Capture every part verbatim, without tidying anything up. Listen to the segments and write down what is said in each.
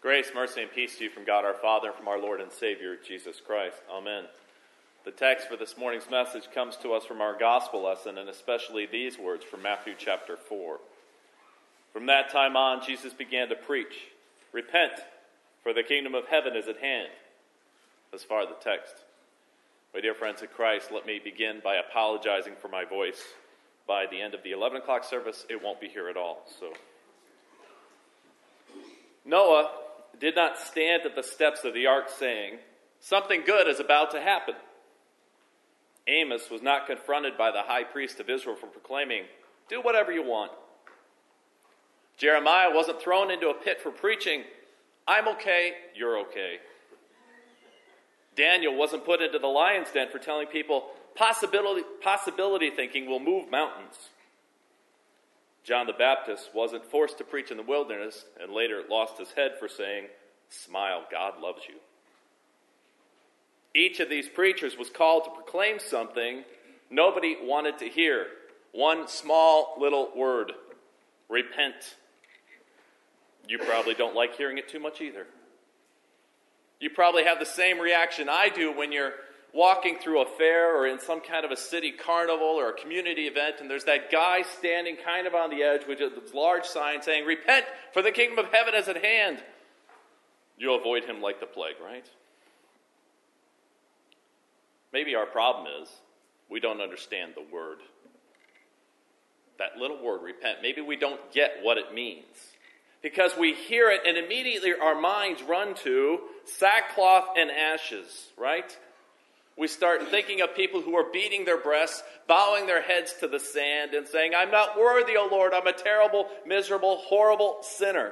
Grace, mercy, and peace to you from God our Father and from our Lord and Savior, Jesus Christ. Amen. The text for this morning's message comes to us from our gospel lesson, and especially these words from Matthew chapter four. From that time on, Jesus began to preach, "Repent, for the kingdom of heaven is at hand." As far as the text. My dear friends in Christ, let me begin by apologizing for my voice. By the end of the eleven o'clock service, it won't be here at all. So, Noah did not stand at the steps of the ark saying, "Something good is about to happen." Amos was not confronted by the high priest of Israel for proclaiming, "Do whatever you want." Jeremiah wasn't thrown into a pit for preaching, "I'm okay, you're okay." Daniel wasn't put into the lion's den for telling people possibility, possibility thinking will move mountains. John the Baptist wasn't forced to preach in the wilderness and later lost his head for saying, "Smile, God loves you." Each of these preachers was called to proclaim something nobody wanted to hear. One small little word, repent. You probably don't like hearing it too much either. You probably have the same reaction I do when you're walking through a fair or in some kind of a city carnival or a community event, and there's that guy standing kind of on the edge with a large sign saying, "Repent, for the kingdom of heaven is at hand." You avoid him like the plague, right? Maybe our problem is we don't understand the word. That little word, repent, maybe we don't get what it means. Because we hear it and immediately our minds run to sackcloth and ashes, right? We start thinking of people who are beating their breasts, bowing their heads to the sand and saying, "I'm not worthy, O Lord, I'm a terrible, miserable, horrible sinner."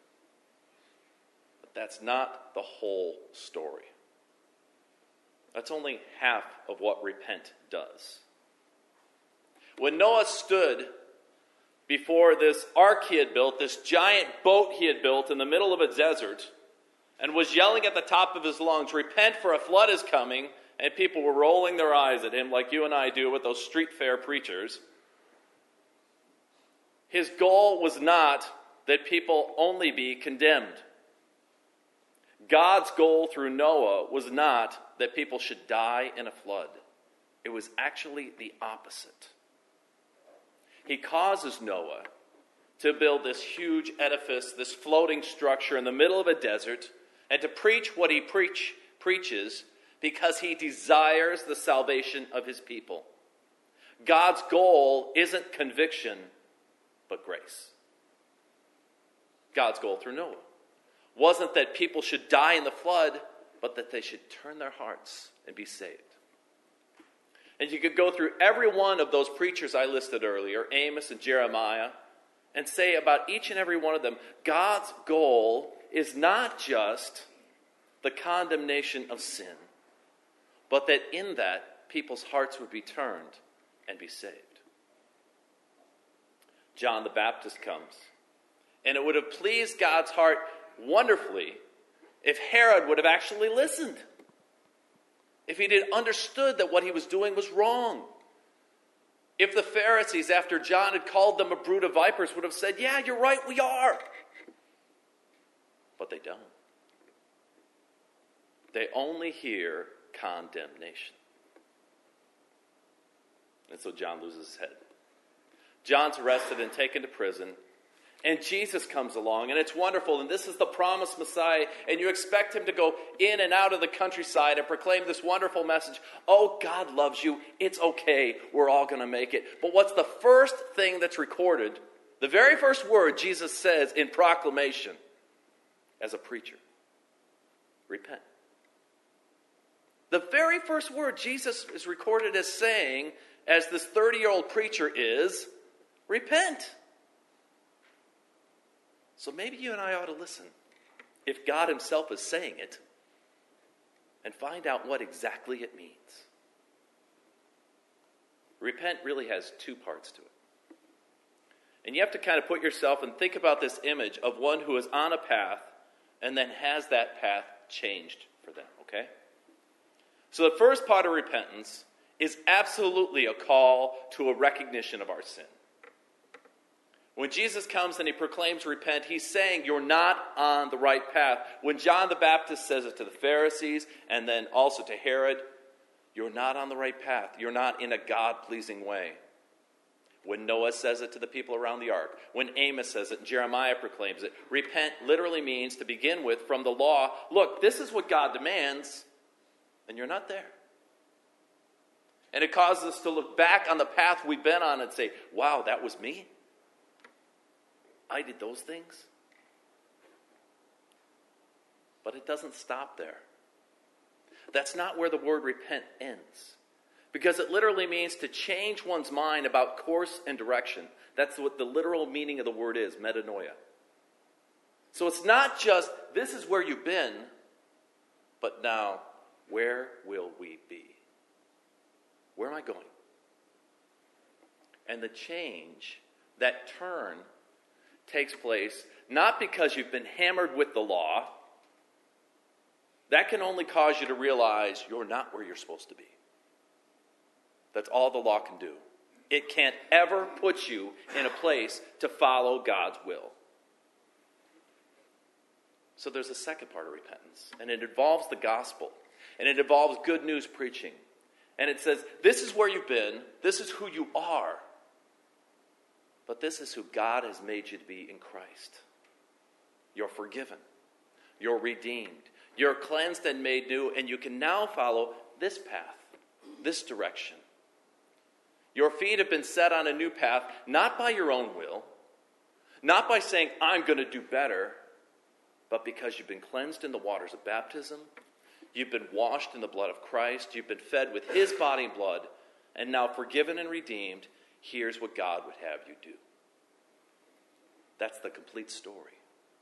But that's not the whole story. That's only half of what repent does. When Noah stood before this ark he had built, this giant boat he had built in the middle of a desert, and was yelling at the top of his lungs, "Repent, for a flood is coming," and people were rolling their eyes at him like you and I do with those street fair preachers, his goal was not that people only be condemned. God's goal through Noah was not that people should die in a flood. It was actually the opposite. He causes Noah to build this huge edifice, this floating structure in the middle of a desert, and to preach what he preach, preaches because he desires the salvation of his people. God's goal isn't conviction, but grace. God's goal through Noah wasn't that people should die in the flood, but that they should turn their hearts and be saved. And you could go through every one of those preachers I listed earlier, Amos and Jeremiah, and say about each and every one of them, God's goal is not just the condemnation of sin, but that in that, people's hearts would be turned and be saved. John the Baptist comes, and it would have pleased God's heart wonderfully if Herod would have actually listened. If he had understood that what he was doing was wrong. If the Pharisees, after John had called them a brood of vipers, would have said, "Yeah, you're right, we are." But they don't. They only hear condemnation. And so John loses his head. John's arrested and taken to prison. And Jesus comes along, and it's wonderful, and this is the promised Messiah, and you expect him to go in and out of the countryside and proclaim this wonderful message. Oh, God loves you. It's okay. We're all going to make it. But what's the first thing that's recorded? The very first word Jesus says in proclamation as a preacher. Repent. The very first word Jesus is recorded as saying as this thirty-year-old preacher is, repent. So maybe you and I ought to listen, if God himself is saying it, and find out what exactly it means. Repent really has two parts to it. And you have to kind of put yourself and think about this image of one who is on a path and then has that path changed for them, okay? So the first part of repentance is absolutely a call to a recognition of our sin. When Jesus comes and he proclaims repent, he's saying you're not on the right path. When John the Baptist says it to the Pharisees and then also to Herod, you're not on the right path. You're not in a God-pleasing way. When Noah says it to the people around the ark, when Amos says it and Jeremiah proclaims it, repent literally means, to begin with, from the law, look, this is what God demands, and you're not there. And it causes us to look back on the path we've been on and say, wow, that was me? I did those things? But it doesn't stop there. That's not where the word repent ends. Because it literally means to change one's mind about course and direction. That's what the literal meaning of the word is, metanoia. So it's not just, this is where you've been, but now, where will we be? Where am I going? And the change, that turn, takes place not because you've been hammered with the law. That can only cause you to realize you're not where you're supposed to be. That's all the law can do. It can't ever put you in a place to follow God's will. So there's a second part of repentance, and it involves the gospel, and it involves good news preaching. And it says, this is where you've been, this is who you are, but this is who God has made you to be in Christ. You're forgiven. You're redeemed. You're cleansed and made new, and you can now follow this path, this direction. Your feet have been set on a new path, not by your own will, not by saying, I'm going to do better, but because you've been cleansed in the waters of baptism, you've been washed in the blood of Christ, you've been fed with his body and blood, and now forgiven and redeemed, here's what God would have you do. That's the complete story.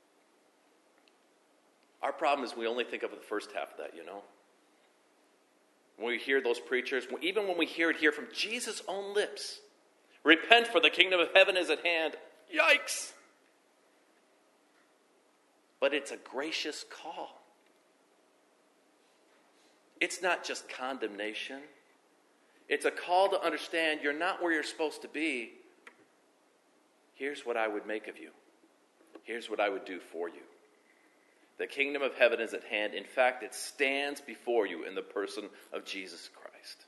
Our problem is we only think of the first half of that, you know. When we hear those preachers, even when we hear it here from Jesus' own lips, repent for the kingdom of heaven is at hand. Yikes! But it's a gracious call. It's not just condemnation. It's a call to understand you're not where you're supposed to be. Here's what I would make of you. Here's what I would do for you. The kingdom of heaven is at hand. In fact, it stands before you in the person of Jesus Christ.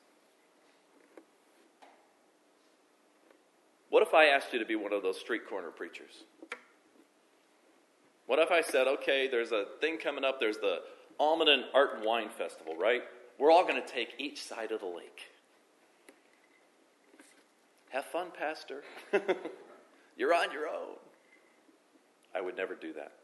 What if I asked you to be one of those street corner preachers? What if I said, okay, there's a thing coming up, there's the Almaden Art and Wine Festival, right? We're all going to take each side of the lake. Have fun, Pastor. You're on your own. I would never do that.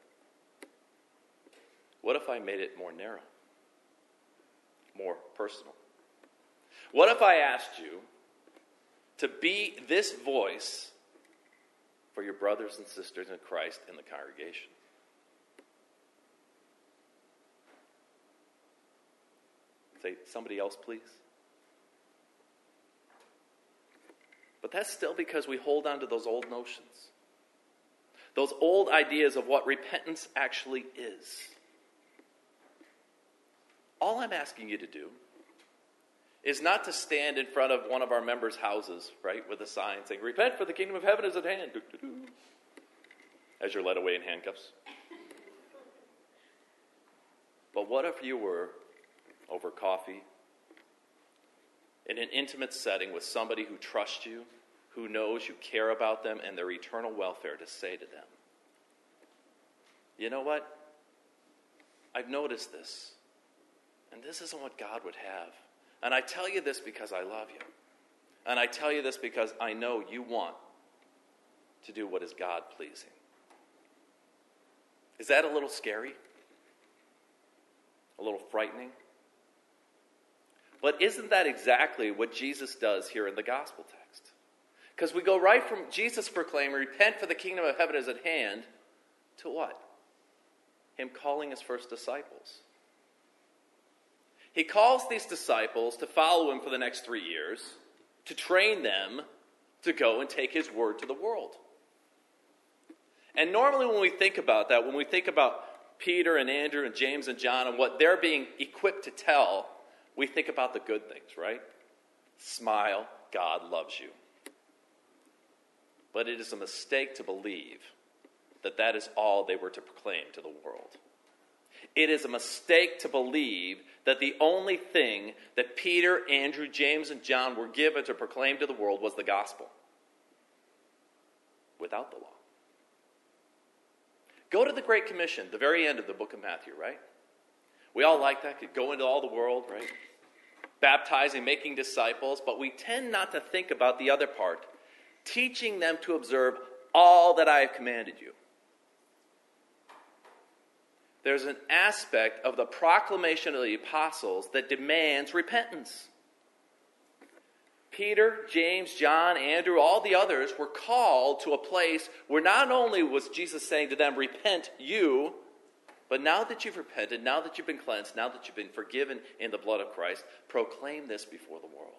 What if I made it more narrow? More personal? What if I asked you to be this voice for your brothers and sisters in Christ in the congregation? Say, somebody else, please. But that's still because we hold on to those old notions. Those old ideas of what repentance actually is. All I'm asking you to do is not to stand in front of one of our members' houses, right, with a sign saying, repent for the kingdom of heaven is at hand, as you're led away in handcuffs. But what if you were over coffee, in an intimate setting with somebody who trusts you, who knows you care about them and their eternal welfare, to say to them, you know what? I've noticed this, and this isn't what God would have. And I tell you this because I love you. And I tell you this because I know you want to do what is God-pleasing. Is that a little scary? A little frightening? But isn't that exactly what Jesus does here in the gospel text? Because we go right from Jesus proclaiming, repent for the kingdom of heaven is at hand, to what? Him calling his first disciples. He calls these disciples to follow him for the next three years, to train them to go and take his word to the world. And normally when we think about that, when we think about Peter and Andrew and James and John and what they're being equipped to tell, we think about the good things, right? Smile, God loves you. But it is a mistake to believe that that is all they were to proclaim to the world. It is a mistake to believe that the only thing that Peter, Andrew, James, and John were given to proclaim to the world was the gospel, without the law. Go to the Great Commission, the very end of the book of Matthew, right? We all like that, could go into all the world, right? Baptizing, making disciples, but we tend not to think about the other part, teaching them to observe all that I have commanded you. There's an aspect of the proclamation of the apostles that demands repentance. Peter, James, John, Andrew, all the others were called to a place where not only was Jesus saying to them, repent you, but now that you've repented, now that you've been cleansed, now that you've been forgiven in the blood of Christ, proclaim this before the world.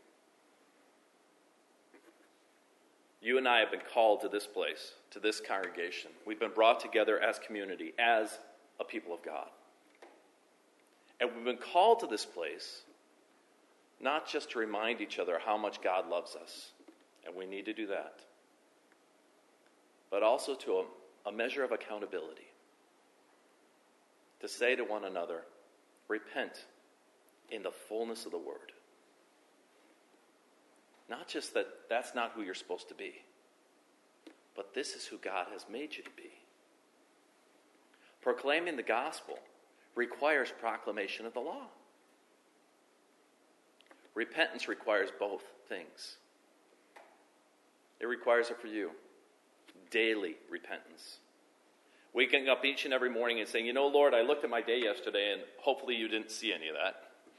You and I have been called to this place, to this congregation. We've been brought together as community, as a people of God. And we've been called to this place not just to remind each other how much God loves us, and we need to do that, but also to a, a measure of accountability. To say to one another, repent in the fullness of the word. Not just that that's not who you're supposed to be, but this is who God has made you to be. Proclaiming the gospel requires proclamation of the law. Repentance requires both things. It requires it for you. Daily repentance. Waking up each and every morning and saying, you know, Lord, I looked at my day yesterday and hopefully you didn't see any of that.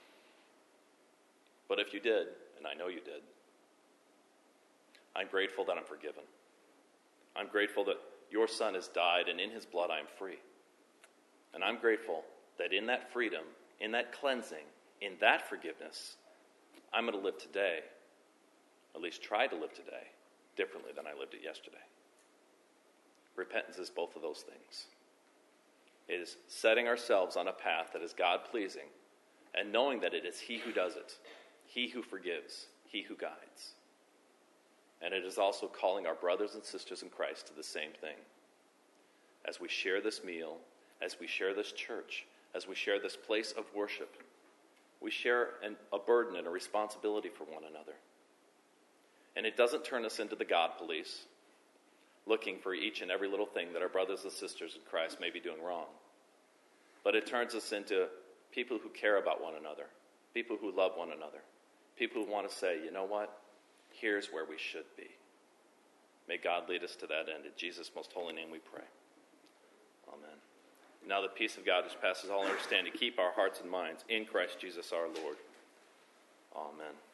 But if you did, and I know you did, I'm grateful that I'm forgiven. I'm grateful that your Son has died and in his blood I am free. And I'm grateful that in that freedom, in that cleansing, in that forgiveness, I'm going to live today, at least try to live today, differently than I lived it yesterday. Repentance is both of those things. It is setting ourselves on a path that is God-pleasing and knowing that it is he who does it, he who forgives, he who guides. And it is also calling our brothers and sisters in Christ to the same thing. As we share this meal, as we share this church, as we share this place of worship, we share an, a burden and a responsibility for one another. And it doesn't turn us into the God police, looking for each and every little thing that our brothers and sisters in Christ may be doing wrong. But it turns us into people who care about one another, people who love one another, people who want to say, you know what? Here's where we should be. May God lead us to that end. In Jesus' most holy name we pray. Amen. Now the peace of God which passes all understanding, keep our hearts and minds in Christ Jesus our Lord. Amen.